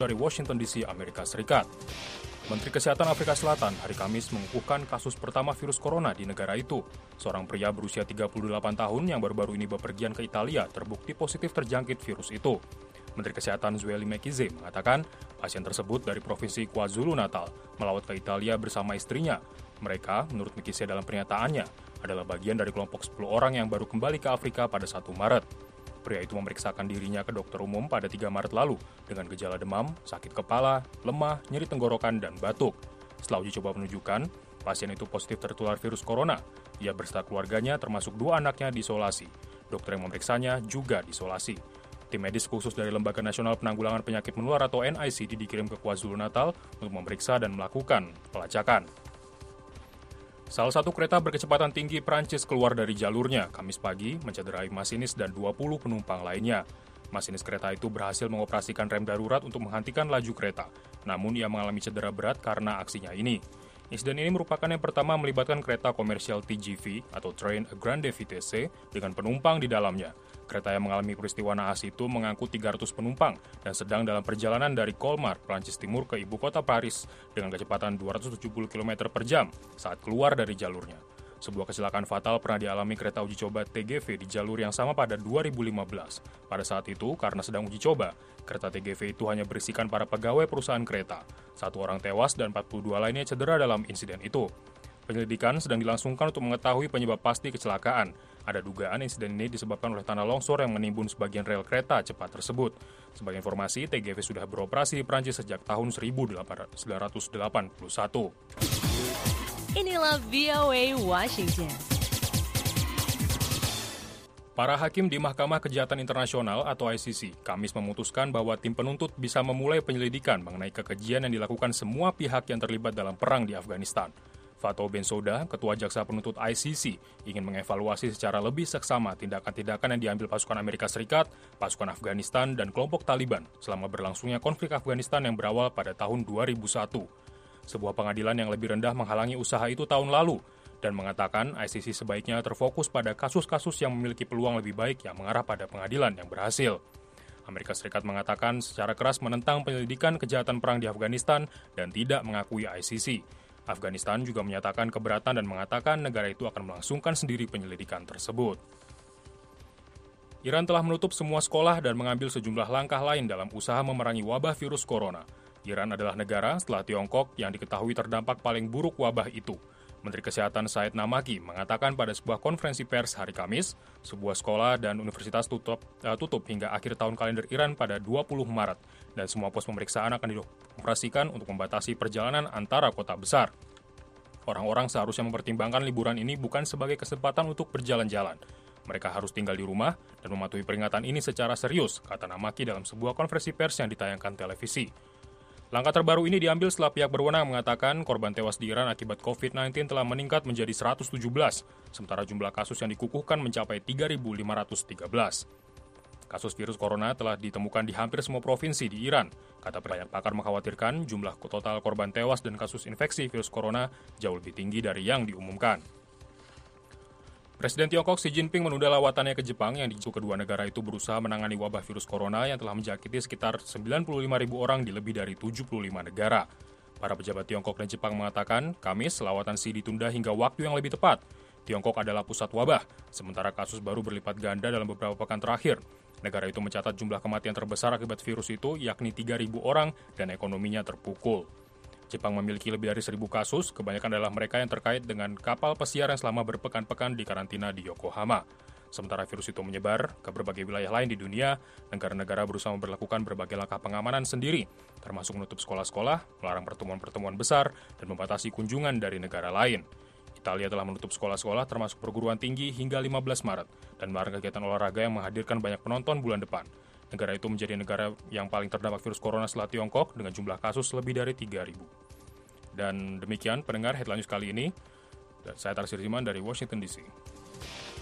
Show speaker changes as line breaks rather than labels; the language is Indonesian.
Dari Washington DC, Amerika Serikat. Menteri Kesehatan Afrika Selatan hari Kamis mengukuhkan kasus pertama virus corona di negara itu. Seorang pria berusia 38 tahun yang baru-baru ini bepergian ke Italia terbukti positif terjangkit virus itu. Menteri Kesehatan Zweli Mkhize mengatakan pasien tersebut dari Provinsi KwaZulu-Natal melawat ke Italia bersama istrinya. Mereka, menurut Mkhize dalam pernyataannya, adalah bagian dari kelompok 10 orang yang baru kembali ke Afrika pada 1 Maret. Pria itu memeriksakan dirinya ke dokter umum pada 3 Maret lalu dengan gejala demam, sakit kepala, lemah, nyeri tenggorokan, dan batuk. Setelah uji coba menunjukkan, pasien itu positif tertular virus corona. Ia berserta keluarganya termasuk 2 anaknya diisolasi. Dokter yang memeriksanya juga diisolasi. Tim medis khusus dari Lembaga Nasional Penanggulangan Penyakit Menular atau NICD dikirim ke KwaZulu-Natal untuk memeriksa dan melakukan pelacakan. Salah satu kereta berkecepatan tinggi Prancis keluar dari jalurnya Kamis pagi mencederai masinis dan 20 penumpang lainnya. Masinis kereta itu berhasil mengoperasikan rem darurat untuk menghentikan laju kereta, namun ia mengalami cedera berat karena aksinya ini. Insiden ini merupakan yang pertama melibatkan kereta komersial TGV atau Train a Grande Vitesse dengan penumpang di dalamnya. Kereta yang mengalami peristiwa naas itu mengangkut 300 penumpang dan sedang dalam perjalanan dari Colmar, Prancis Timur ke ibu kota Paris dengan kecepatan 270 km per jam saat keluar dari jalurnya. Sebuah kecelakaan fatal pernah dialami kereta uji coba TGV di jalur yang sama pada 2015. Pada saat itu, karena sedang uji coba, kereta TGV itu hanya berisikan para pegawai perusahaan kereta. 1 orang tewas dan 42 lainnya cedera dalam insiden itu. Penyelidikan sedang dilangsungkan untuk mengetahui penyebab pasti kecelakaan. Ada dugaan insiden ini disebabkan oleh tanah longsor yang menimbun sebagian rel kereta cepat tersebut. Sebagai informasi, TGV sudah beroperasi di Prancis sejak tahun 1981.
Inilah VOA Washington.
Para hakim di Mahkamah Kejahatan Internasional atau ICC Kamis memutuskan bahwa tim penuntut bisa memulai penyelidikan mengenai kekejian yang dilakukan semua pihak yang terlibat dalam perang di Afghanistan. Fatou Bensouda, Ketua Jaksa Penuntut ICC, ingin mengevaluasi secara lebih seksama tindakan-tindakan yang diambil pasukan Amerika Serikat, pasukan Afghanistan, dan kelompok Taliban selama berlangsungnya konflik Afghanistan yang berawal pada tahun 2001. Sebuah pengadilan yang lebih rendah menghalangi usaha itu tahun lalu dan mengatakan ICC sebaiknya terfokus pada kasus-kasus yang memiliki peluang lebih baik yang mengarah pada pengadilan yang berhasil. Amerika Serikat mengatakan secara keras menentang penyelidikan kejahatan perang di Afghanistan dan tidak mengakui ICC. Afghanistan juga menyatakan keberatan dan mengatakan negara itu akan melangsungkan sendiri penyelidikan tersebut. Iran telah menutup semua sekolah dan mengambil sejumlah langkah lain dalam usaha memerangi wabah virus corona. Iran adalah negara setelah Tiongkok yang diketahui terdampak paling buruk wabah itu. Menteri Kesehatan Said Namaki mengatakan pada sebuah konferensi pers hari Kamis, sebuah sekolah dan universitas tutup hingga akhir tahun kalender Iran pada 20 Maret, dan semua pos pemeriksaan akan dioperasikan untuk membatasi perjalanan antara kota besar. Orang-orang seharusnya mempertimbangkan liburan ini bukan sebagai kesempatan untuk berjalan-jalan. Mereka harus tinggal di rumah dan mematuhi peringatan ini secara serius, kata Namaki dalam sebuah konferensi pers yang ditayangkan televisi. Langkah terbaru ini diambil setelah pihak berwenang mengatakan korban tewas di Iran akibat COVID-19 telah meningkat menjadi 117, sementara jumlah kasus yang dikukuhkan mencapai 3.513. Kasus virus corona telah ditemukan di hampir semua provinsi di Iran. Kata banyak pakar mengkhawatirkan jumlah total korban tewas dan kasus infeksi virus corona jauh lebih tinggi dari yang diumumkan. Presiden Tiongkok Xi Jinping menunda lawatannya ke Jepang yang kedua negara itu berusaha menangani wabah virus corona yang telah menjakiti sekitar 95.000 orang di lebih dari 75 negara. Para pejabat Tiongkok dan Jepang mengatakan, Kamis lawatan Xi ditunda hingga waktu yang lebih tepat. Tiongkok adalah pusat wabah, sementara kasus baru berlipat ganda dalam beberapa pekan terakhir. Negara itu mencatat jumlah kematian terbesar akibat virus itu, yakni 3.000 orang dan ekonominya terpukul. Jepang memiliki lebih dari 1.000 kasus, kebanyakan adalah mereka yang terkait dengan kapal pesiar yang selama berpekan-pekan di karantina di Yokohama. Sementara virus itu menyebar ke berbagai wilayah lain di dunia, negara-negara berusaha memperlakukan berbagai langkah pengamanan sendiri, termasuk menutup sekolah-sekolah, melarang pertemuan-pertemuan besar, dan membatasi kunjungan dari negara lain. Italia telah menutup sekolah-sekolah termasuk perguruan tinggi hingga 15 Maret, dan melarang kegiatan olahraga yang menghadirkan banyak penonton bulan depan. Negara itu menjadi negara yang paling terdampak virus corona setelah Tiongkok dengan jumlah kasus lebih dari 3.000. Dan demikian pendengar headline news kali ini. Saya Tarsir Ziman dari Washington DC.